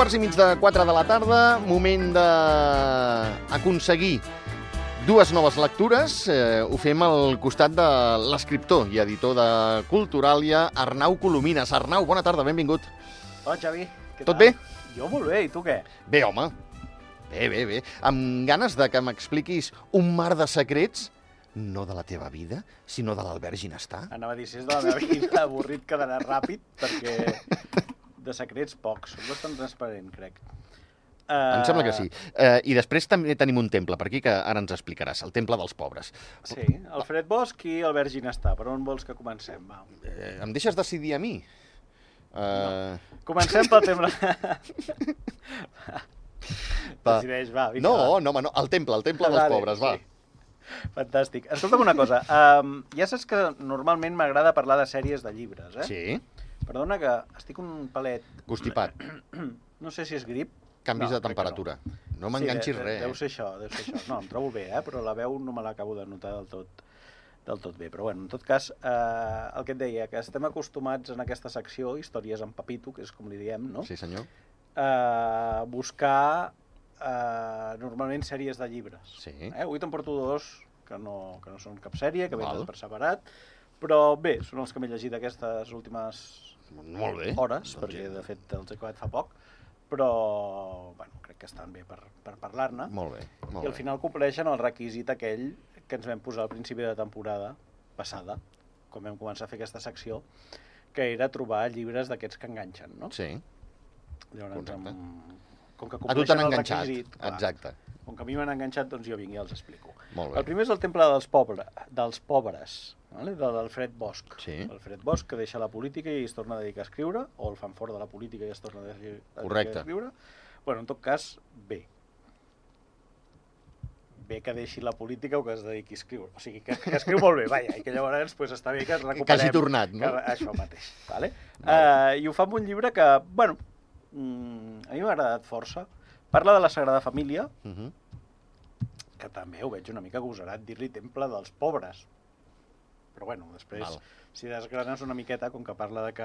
3:15 de 4 de la tarda, moment d'aconseguir dues noves lectures. Ho fem al costat de l'escriptor i editor de Culturàlia, Arnau Colomines. Arnau, bona tarda, benvingut. Hola, Xavi. Tot bé? Jo molt bé, i tu què? Bé, home. Bé. Amb ganes de que m'expliquis un mar de secrets, no de la teva vida, sinó de l'Albert Ginestar. Anava a dir, si és de la meva vida, avorrit quedarà ràpid, perquè de secrets pocs. Soc bastant transparent, crec. Em sembla que sí. I després també tenim un temple per aquí que ara ens explicaràs, el temple dels pobres. Sí, Alfred Bosch i Albert Ginestar. Per on vols que comencem? Va. Em deixes decidir a mi? No. Comencem pel temple. Decideix, va. Vinga, no, el temple dels pobres, va. Sí. Fantàstic. Escolta'm una cosa. Ja saps que normalment m'agrada parlar de sèries de llibres, eh? Sí. Perdona que estic un palet... Constipat. No sé si és grip. Canvis de temperatura. No m'enganxis res. Deu ser això. No, em trobo bé, però la veu no me l'acabo de notar del tot bé. Però bueno, en tot cas, el que et deia, que estem acostumats en aquesta secció, històries en papito, que és com li diem, no? Sí, senyor. Buscar normalment sèries de llibres. Sí. Avui te'n porto dos que no són cap sèrie, que venen per separat, però bé, són els que m'he llegit aquestes últimes hores, perquè de fet els he acabat fa poc, però bueno, crec que estan bé per parlar-ne. Molt bé. I al final compleixen el requisit aquell que ens vam posar al principi de temporada passada, quan vam començar a fer aquesta secció, que era trobar llibres d'aquests que enganxen, no? Sí. Llavors, com que a tu t'han compleixen el enganxat, requisit, clar, exacte. Com que a mi m'han enganxat, doncs jo vinc i els explico. Molt bé. El primer és el temple dels pobres, vale? De l'Alfred Bosch. Sí. L'Alfred Bosch, que deixa la política i es torna a dedicar a escriure, o el fan fora de la política i es torna a dedicar a escriure. Bueno, en tot cas, bé. Bé que deixi la política o que es dediqui a escriure. O sigui, que escriu molt bé, vaja, i que llavors pues, està bé que es recuperem. Que hagi tornat, no? Això mateix, vale? I ho fa amb un llibre que, bueno, a mi m'ha agradat força. Parla de la Sagrada Família, que també ho veig una mica agosarat dir-li temple dels pobres. Però bueno, després, si desgranes una miqueta, com que parla de que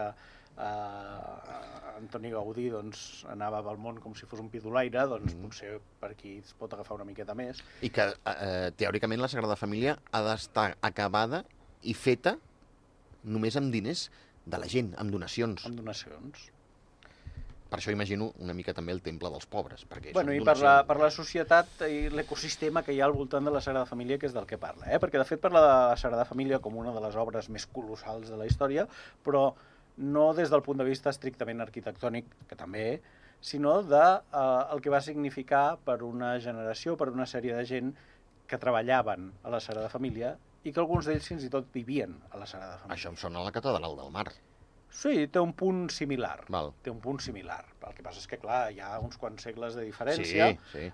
Antoni Gaudí doncs, anava pel món com si fos un pidolaire, doncs potser per aquí es pot agafar una miqueta més. I que, teòricament, la Sagrada Família ha d'estar acabada i feta només amb diners de la gent, amb donacions. Amb donacions. Per això imagino una mica també el temple dels pobres. Bueno, i per la societat i l'ecosistema que hi ha al voltant de la Sagrada Família, que és del que parla. Perquè, de fet, parla de la Sagrada Família com una de les obres més colossals de la història, però no des del punt de vista estrictament arquitectònic, que també, sinó del que va significar per una generació, per una sèrie de gent que treballaven a la Sagrada Família i que alguns d'ells fins i tot vivien a la Sagrada Família. Això em sona a la Catedral del Mar. Sí, té un punt similar. Val. Té un punt similar. El que passa és que, clar, hi ha uns quants segles de diferència. Sí.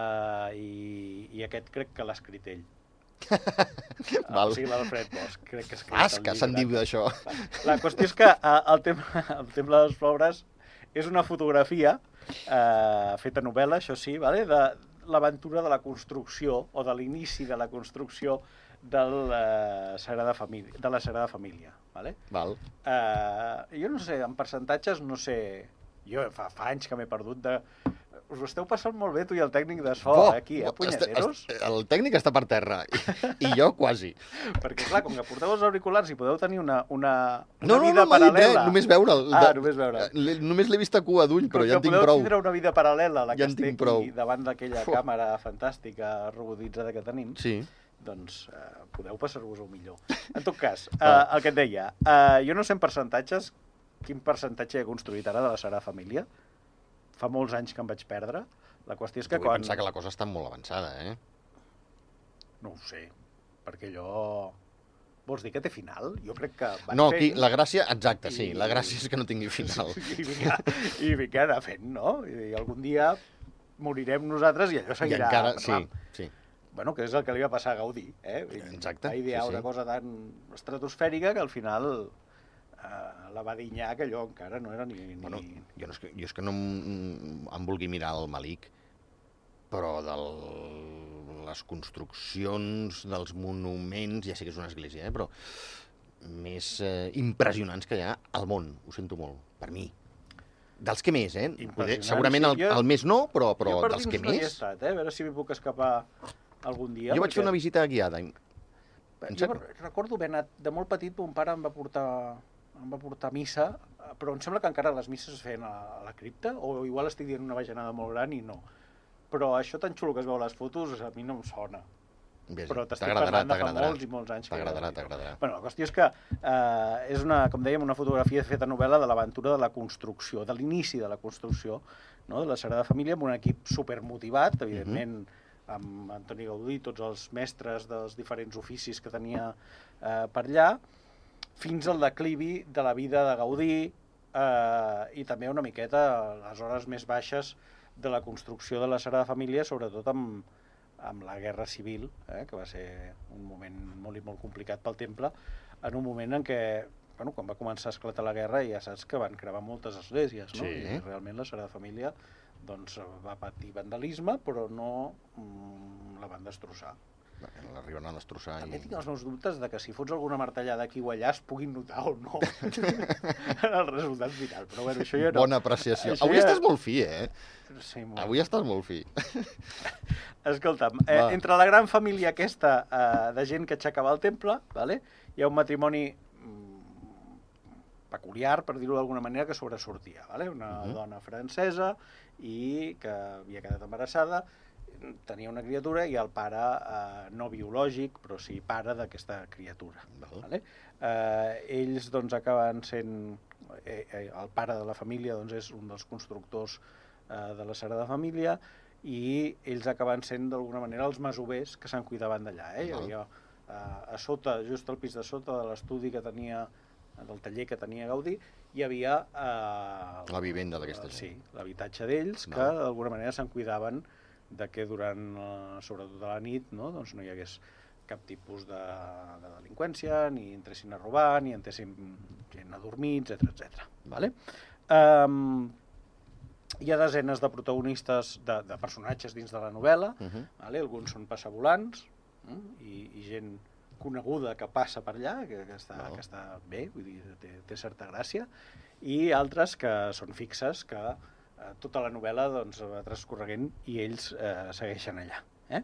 I aquest crec que l'ha escrit ell. Val. O sigui, l'Alfred Bosch. Crec que ha escrit el llibre. Se'n diu d'això. La qüestió és que el temple dels pobres és una fotografia feta novel·la, això sí, vale? De l'aventura de la construcció o de l'inici de la construcció de la Sagrada Família. Vale? Val. Jo no sé, en percentatges no sé... Jo fa anys que m'he perdut de... Us ho esteu passant molt bé, tu i el tècnic de so, aquí, punyeteros? El tècnic està per terra, i jo quasi. Perquè, clar, com que porteu els auriculars i podeu tenir una vida paral·lela... Només veure'l. Només veure'l. Només l'he vist a cua d'ull, però ja en tinc prou. Podeu tindre una vida paral·lela, la que estic aquí, davant d'aquella càmera fantàstica robotitzada que tenim. Sí. Doncs podeu passar-vos-ho millor. En tot cas, el que et deia, jo no sé en percentatges quin percentatge he construït ara de la Sagrada Família. Fa molts anys que em vaig perdre. La qüestió és que vull pensar que la cosa està molt avançada, No ho sé, perquè allò... Vols dir que té final? Jo crec que van no, fent... aquí, la gràcia, exacte, sí, la gràcia és que no tingui final. I vinga, anar fent, no? I algun dia morirem nosaltres i allò seguirà. I encara, sí. Bueno, que és el que li va passar a Gaudí, Exacte. Va idear una cosa tan estratosfèrica que al final la va dinyar que allò encara no era ni... Bueno, jo és que no em vulgui mirar el malic, però de les construccions, dels monuments, ja sé que és una església, però més impressionants que hi ha al món, ho sento molt, per mi. Dels que més, Impressionant, segurament sí, el més no, però jo per dels que dins no hi he més... estat, a veure si m'hi puc escapar algun dia. Jo vaig fer una visita guiada. Jo recordo haver anat de molt petit, mon pare em va portar a missa, però em sembla que encara les misses es feien a la cripta, o igual estic dient una bajanada molt gran i no. Però això tan xulo que es veu a les fotos, a mi no em sona. Però t'estic parlant de fa molts i molts anys. T'agradarà. Bueno, la qüestió és que és una, com dèiem, una fotografia feta novel·la de l'aventura de la construcció, de l'inici de la construcció, no? De la Sagrada Família, amb un equip supermotivat, evidentment, amb Antoni Gaudí, tots els mestres dels diferents oficis que tenia per allà, fins al declivi de la vida de Gaudí i també una miqueta les hores més baixes de la construcció de la Sagrada Família, sobretot amb la Guerra Civil, que va ser un moment molt i molt complicat pel temple, en un moment en què, bueno, quan va començar a esclatar la guerra, ja saps que van cremar moltes esglésies, no? Sí. I realment la Sagrada Família doncs, va patir vandalisme, però no la van destrossar. L'arriben a destrossar. També tinc els meus dubtes de que si fots alguna martellada aquí o allà es puguin notar o no en el resultat final. Però bueno, això ja no. Bona apreciació. Avui estàs molt fi, Sí, molt. Avui estàs molt fi. Escolta'm, entre la gran família aquesta de gent que aixecava el temple, vale? Hi ha un matrimoni peculiar, per dir-ho d'alguna manera, que sobresortia. Vale? Una dona francesa i que havia quedat embarassada, tenia una criatura i el pare no biològic, però sí pare d'aquesta criatura. Vale? Ells doncs, acaben sent... el pare de la família doncs, és un dels constructors de la Sagrada Família i ells acaben sent d'alguna manera els masovers que se'n cuidaven d'allà. Hi havia a sota, just al pis de sota de l'estudi que tenia, del taller que tenia Gaudí, hi havia... la vivenda d'aquesta gent. Sí, l'habitatge d'ells, que d'alguna manera se'n cuidaven de que durant, sobretot a la nit, no, doncs no hi hagués cap tipus de delinqüència, ni entressin a robar, ni entressin gent a dormir, etc. Vale? Hi ha desenes de protagonistes, de personatges dins de la novel·la, vale? Alguns són passavolants i gent coneguda que passa per allà, que està bé, vull dir, té certa gràcia, i altres que són fixes, que tota la novel·la doncs, va transcorreguent i ells segueixen allà.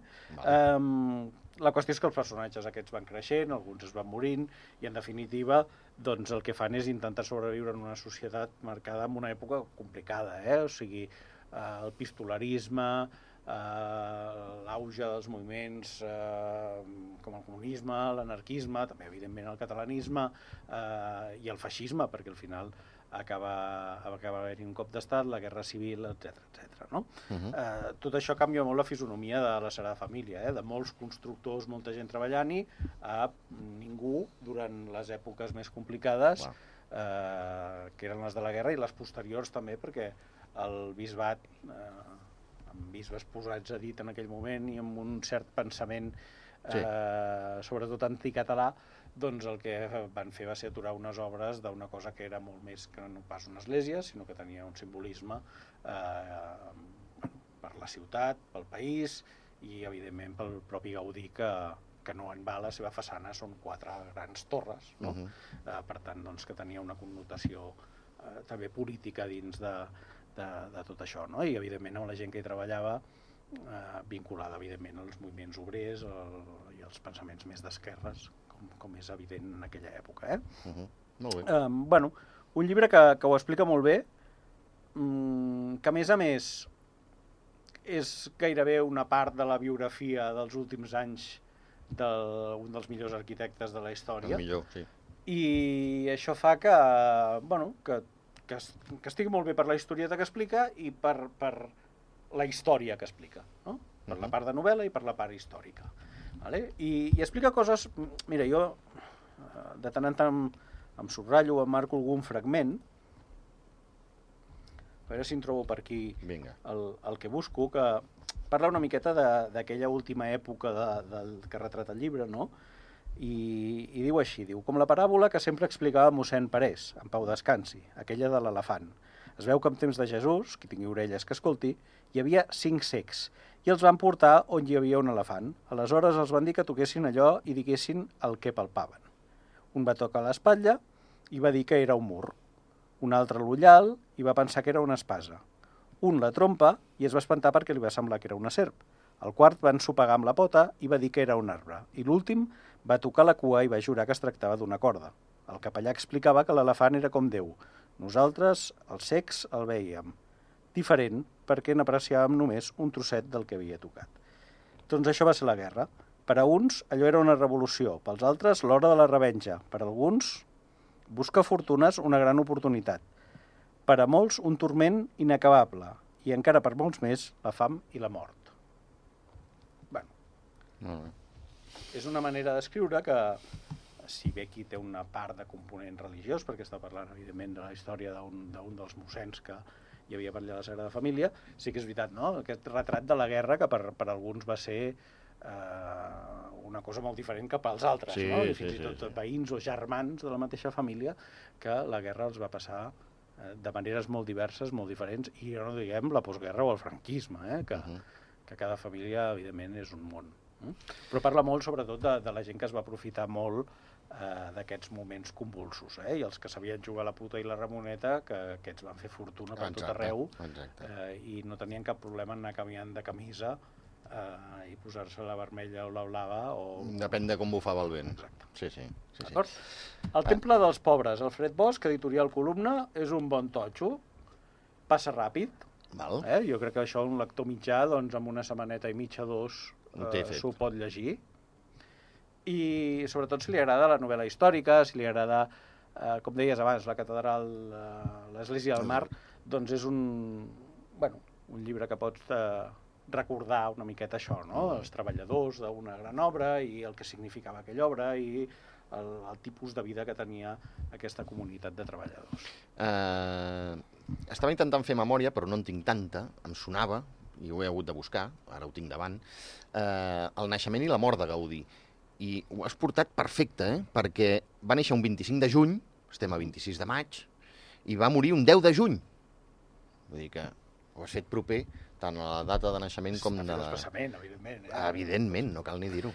La qüestió és que els personatges aquests van creixent, alguns es van morint, i en definitiva doncs, el que fan és intentar sobreviure en una societat marcada en una època complicada, o sigui, el pistolarisme, l'auge dels moviments com el comunisme, l'anarquisme, també evidentment el catalanisme i el feixisme, perquè al final acaba haver-hi un cop d'estat, la guerra civil, etc. No? Tot això canvia molt la fisonomia de la Sagrada Família, de molts constructors, molta gent treballant-hi, a ningú durant les èpoques més complicades, que eren les de la guerra, i les posteriors també, perquè el bisbat, amb bisbes posats a dit en aquell moment i amb un cert pensament, sobretot anticatalà, doncs el que van fer va ser aturar unes obres d'una cosa que era molt més que no pas una església, sinó que tenia un simbolisme per la ciutat, pel país i, evidentment, pel propi Gaudí, que no en va la seva façana, són 4 grans torres, no? Per tant, doncs, que tenia una connotació també política dins de tot això, no? I, evidentment, amb la gent que hi treballava, vinculada, evidentment, als moviments obrers i als pensaments més d'esquerres, com és evident en aquella època. Molt bé. Bueno, un llibre que ho explica molt bé, que a més és gairebé una part de la biografia dels últims anys d'un dels millors arquitectes de la història. El millor, sí. I això fa que estigui molt bé per la historieta que explica i per la història que explica, no? Per la part de novel·la i per la part històrica. Vale? I explica coses... Mira, jo de tant en tant em subratllo, em marco algun fragment, a veure si en trobo per aquí el que busco, que parla una miqueta d'aquella última època que retrata el llibre, no? I diu així, com la paràbola que sempre explicava mossèn Parés, en Pau Descansi, aquella de l'elefant. Es veu que en temps de Jesús, qui tingui orelles que escolti, hi havia 5 cecs, i els van portar on hi havia un elefant. Aleshores els van dir que toquessin allò i diguessin el que palpaven. Un va tocar l'espatlla i va dir que era un mur. un altre l'ullal i va pensar que era una espasa. Un la trompa i es va espantar perquè li va semblar que era una serp. El quart va ensopegar amb la pota i va dir que era un arbre. I l'últim va tocar la cua i va jurar que es tractava d'una corda. El capellà explicava que l'elefant era com Déu. Nosaltres, els cecs, el veíem diferent perquè n'apreciàvem només un trosset del que havia tocat. Doncs això va ser la guerra. Per a uns, allò era una revolució. Pels altres, l'hora de la revenja. Per a alguns, buscar fortunes, una gran oportunitat. Per a molts, un turment inacabable. I encara per molts més, la fam i la mort. Bueno, és una manera d'escriure que, si bé aquí té una part de component religiós, perquè està parlant, evidentment, de la història d'un dels mossens que hi havia per allà a la Sagrada Família, sí que és veritat, no? Aquest retrat de la guerra que per alguns va ser una cosa molt diferent que pels altres, sí, no? I fins sí, i tot sí. veïns o germans de la mateixa família que la guerra els va passar de maneres molt diverses, molt diferents, i ja no diguem la postguerra o el franquisme, que cada família, evidentment, és un món. Però parla molt, sobretot, de la gent que es va aprofitar molt d'aquests moments convulsos, i els que sabien jugar la puta i la ramoneta, que aquests van fer fortuna per tot arreu, i no tenien cap problema en anar canviant de camisa i posar-se la vermella o la blava. Depèn de com bufava el vent. Exacte. Sí. D'acord? El Temple dels Pobres, Alfred Bosch, editorial Columna, és un bon totxo, passa ràpid. Val. Jo crec que això un lector mitjà, doncs amb una setmaneta i mitja, dos, s'ho pot llegir. I sobretot si li agrada la novel·la històrica, si li agrada, com deies abans, la catedral, l'Església del Mar, doncs és un llibre que pots recordar una miqueta això, no? Els treballadors d'una gran obra i el que significava aquella obra i el tipus de vida que tenia aquesta comunitat de treballadors. Estava intentant fer memòria, però no en tinc tanta, em sonava, i ho he hagut de buscar, ara ho tinc davant, el naixement i la mort de Gaudí. I ho has portat perfecte, perquè va néixer un 25 de juny, estem a 26 de maig, i va morir un 10 de juny. Vull dir que ho has fet proper tant a la data de naixement com de la... Desplaçament, evidentment. Evidentment, no cal ni dir-ho.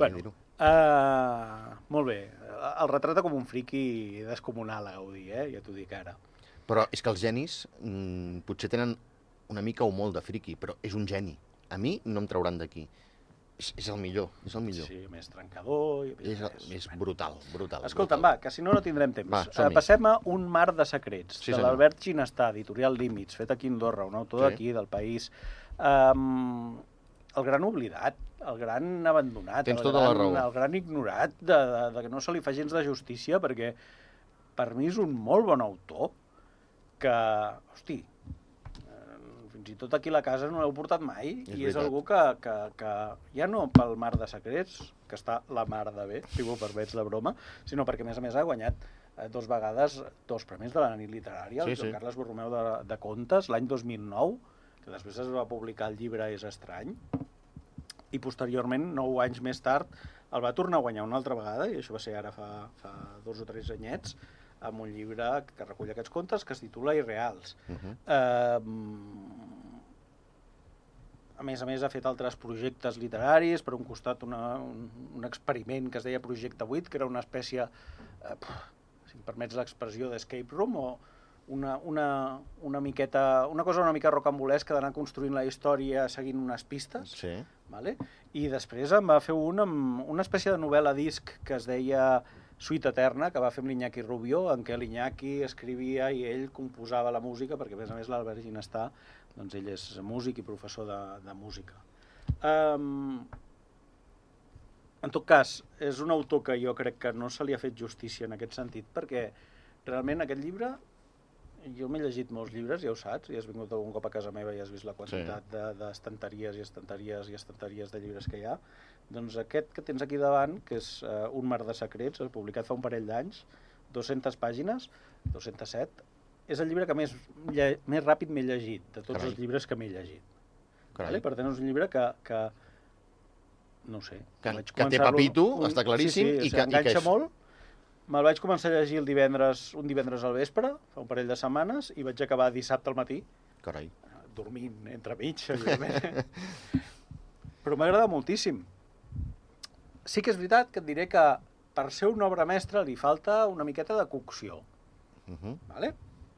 Molt bé. El retrata com un friqui descomunal a Gaudí, ja t'ho dic ara. Però és que els genis potser tenen una mica o molt de friqui, però és un geni. A mi no em trauran d'aquí. És el millor, és el millor. Sí, més trencador... És brutal. Escolta'm, va, que si no tindrem temps. Passem a Un mar de secrets, de l'Albert Ginestà, editorial Límits, fet aquí a Andorra, un autor d'aquí, del país. El gran oblidat, el gran abandonat, el gran ignorat, de que no se li fa gens de justícia, perquè per mi és un molt bon autor, que, hosti, fins i tot aquí a la casa no l'heu portat mai, i és algú que ja no pel mar de secrets, que està la mar de bé, si m'ho permets la broma, sinó perquè, a més, ha guanyat 2 vegades 2 premis de la nit literària, el Joan Carles Borromeu de Contes, l'any 2009, que després es va publicar el llibre És estrany, i posteriorment, 9 anys més tard, el va tornar a guanyar una altra vegada, i això va ser ara fa 2 o 3 anyets, amb un llibre que recull aquests contes que es titula Irreals. A més, ha fet altres projectes literaris, per un costat un experiment que es deia Projecte 8, que era una espècie, si em permets l'expressió, d'escape room, o una cosa una mica rocambolesca d'anar construint la història seguint unes pistes. Sí. I després em va fer una espècie de novel·la disc que es deia Suite Eterna, que va fer amb l'Iñaki Rubió, en què l'Iñaki escrivia i ell composava la música, perquè a més l'Albert Ginestà, doncs ell és músic i professor de música. En tot cas, és un autor que jo crec que no se li ha fet justícia en aquest sentit, perquè realment aquest llibre, jo m'he llegit molts llibres, ja ho saps, i has vingut algun cop a casa meva i has vist la quantitat d'estanteries i estanteries i estanteries de llibres que hi ha. Doncs aquest que tens aquí davant, que és Un mar de secrets, publicat fa un parell d'anys, 200 pàgines, 207, és el llibre que més ràpid m'he llegit, de tots els llibres que m'he llegit. Per tant, és un llibre que no ho sé. Que té papito, està claríssim. Sí, enganxa molt. Me'l vaig començar a llegir un divendres al vespre, fa un parell de setmanes, i vaig acabar dissabte al matí. Carai. Dormint entremig, evidentment. Però m'ha agradat moltíssim. Sí que és veritat que et diré que per ser una obra mestra li falta una miqueta de cocció.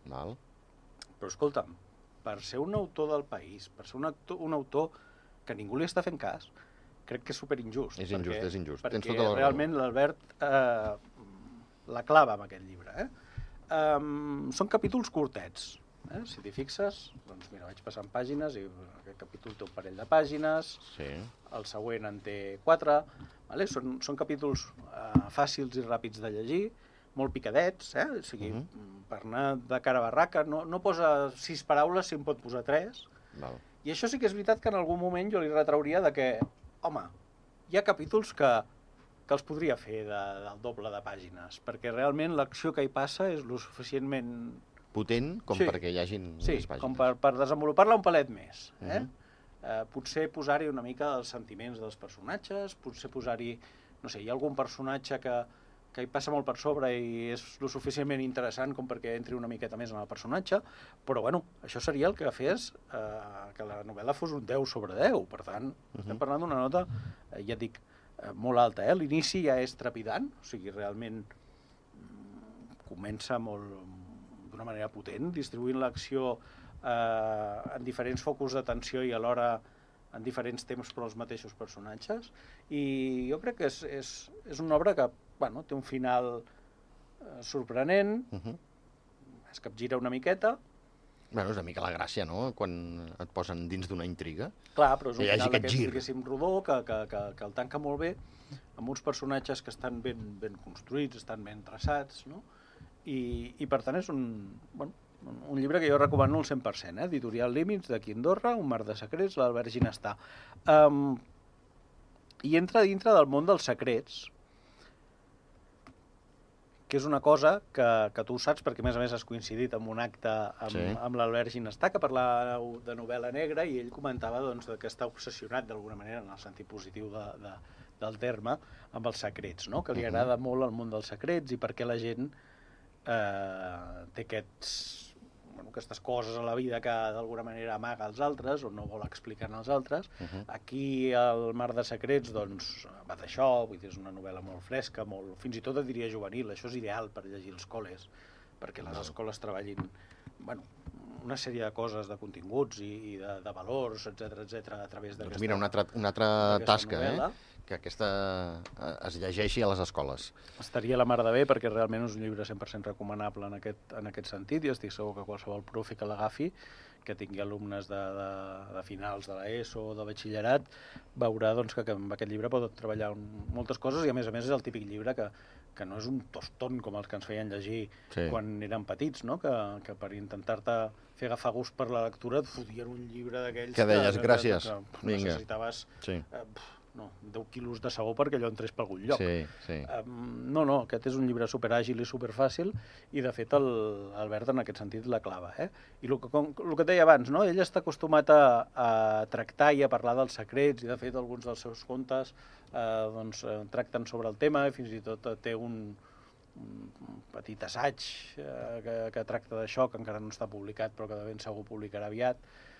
Val. Però escolta'm, per ser un autor del país, per ser un autor que ningú li està fent cas, crec que és superinjust. És injust, és injust. Tens Perquè tota la raó. realment l'Albert la clava amb aquest llibre. Són capítols curtets. Si t'hi fixes, doncs mira, vaig passant pàgines i aquest capítol té un parell de pàgines, Sí. el següent en té 4. Vale? Són capítols fàcils i ràpids de llegir, molt picadets, o sigui, per anar de cara a barraca, no posa 6 paraules si en pot posar 3. Val. I això sí que és veritat que en algun moment jo li retrauria de que, home, hi ha capítols que els podria fer del doble de pàgines, perquè realment l'acció que hi passa és lo suficientment Potent com Sí. perquè hi hagin més pàgines. com per desenvolupar-la un palet més. Potser posar-hi una mica els sentiments dels personatges, potser posar-hi, no sé, hi ha algun personatge que hi passa molt per sobre i és lo suficientment interessant com perquè entri una miqueta més en el personatge, però bueno, això seria el que fes que la novel·la fos un 10 sobre 10, per tant, estem parlant d'una nota, ja et dic, molt alta. L'inici ja és trepidant, o sigui, realment comença d'una manera potent, distribuint l'acció en diferents focus d'atenció i alhora en diferents temps per als mateixos personatges, i jo crec que és una obra que té un final sorprenent, es capgira una miqueta. Bueno, és una mica la gràcia, no?, quan et posen dins d'una intriga. Clar, però és un Que hi hagi final aquest d'aquest, gir. diguéssim, rodó, que el tanca molt bé, amb uns personatges que estan ben construïts, estan ben traçats, no? I per tant és un llibre que jo recomano al 100%, Editorial Límits, d'aquí a Andorra, Un mar de secrets, l'Albert Ginestà. I entra dintre del món dels secrets, que és una cosa que tu saps, perquè a més has coincidit en un acte amb l'Albert Ginestà, que parlava de novel·la negra, i ell comentava doncs, que està obsessionat d'alguna manera, en el sentit positiu del terme, amb els secrets, no? Que li agrada molt el món dels secrets i per què la gent té aquestes coses a la vida que d'alguna manera amaga als altres o no vol explicar als altres. Aquí el Mar de Secrets doncs, va d'això, vull dir, és una novel·la molt fresca, fins i tot et diria juvenil, això és ideal per llegir els col·les, perquè les escoles treballin una sèrie de coses, de continguts i de valors, etc a través d'aquesta Doncs mira, una altra tasca, que aquesta es llegeixi a les escoles. Estaria la mar de bé, perquè realment és un llibre 100% recomanable en aquest sentit, i estic segur que qualsevol profe que l'agafi, que tingui alumnes de finals de l'ESO o de batxillerat, veurà doncs, que amb aquest llibre pot treballar moltes coses, i a més és el típic llibre que no és un tostón com els que ens feien llegir quan érem petits, no? Que per intentar-te fer agafar gust per la lectura et fotien un llibre d'aquells que deies, gràcies, que necessitaves 10 quilos de sabó perquè allò entrés per algun lloc. No, aquest és un llibre superàgil i superfàcil, i de fet l'Albert en aquest sentit la clava. I el que et deia abans, no? Ell està acostumat a tractar i a parlar dels secrets, i de fet alguns dels seus contes tracten sobre el tema, i fins i tot té un petit assaig que tracta d'això, que encara no està publicat però que de ben segur publicarà aviat,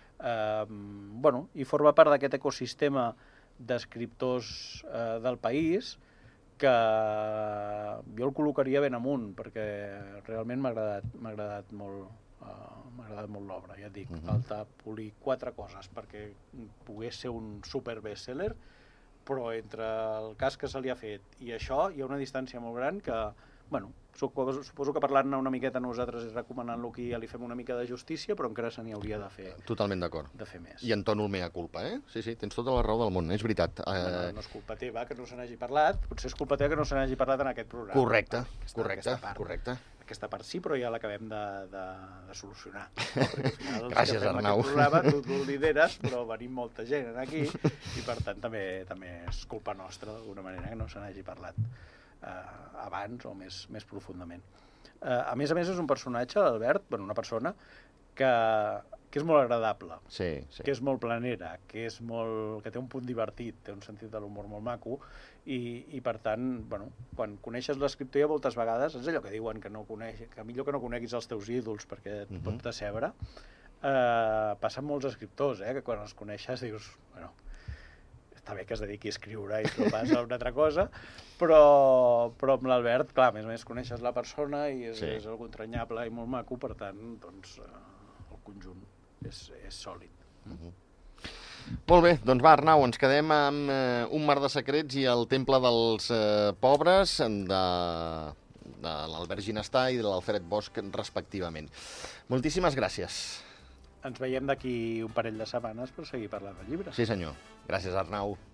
i forma part d'aquest ecosistema d'escriptors del país que jo el col·locaria ben amunt, perquè realment m'ha agradat molt l'obra, ja et dic. Falta polir 4 coses perquè pogués ser un super bestseller, però entre el cas que se li ha fet i això hi ha una distància molt gran que, suposo que parlant-ne una miqueta nosaltres i recomanant-lo aquí ja li fem una mica de justícia, però encara se n'hi hauria de fer. Totalment d'acord. De fer més. I entono el mea culpa, Sí, tens tota la raó del món, és veritat. No és culpa teva que no se n'hagi parlat, potser és culpa teva que no se n'hagi parlat en aquest programa. Correcte. Aquesta part sí, però ja l'acabem de solucionar. No? Gràcies, Arnau. Programa, tu el lideres, però venim molta gent aquí, i per tant també és culpa nostra, d'alguna manera, que no se n'hagi parlat abans o més profundament. A més és un personatge, l'Albert, una persona que és molt agradable, que és molt planera, que té un punt divertit, té un sentit de l'humor molt maco, i per tant, quan coneixes l'escriptor ja moltes vegades, és allò que diuen que millor que no coneguis els teus ídols perquè et pot decebre. Passen molts escriptors, que quan els coneixes dius, està bé que es dediqui a escriure i no pas a una altra cosa, però amb l'Albert, clar, a més coneixes la persona i és algú entranyable i molt maco, per tant, doncs, el conjunt és sòlid. Molt bé, doncs va, Arnau, ens quedem amb Un mar de secrets i El temple dels pobres de l'Albert Ginestà i de l'Alfred Bosch, respectivament. Moltíssimes gràcies. Ens veiem d'aquí un parell de setmanes per seguir parlant del llibre. Sí, senyor. Gràcies, Arnau.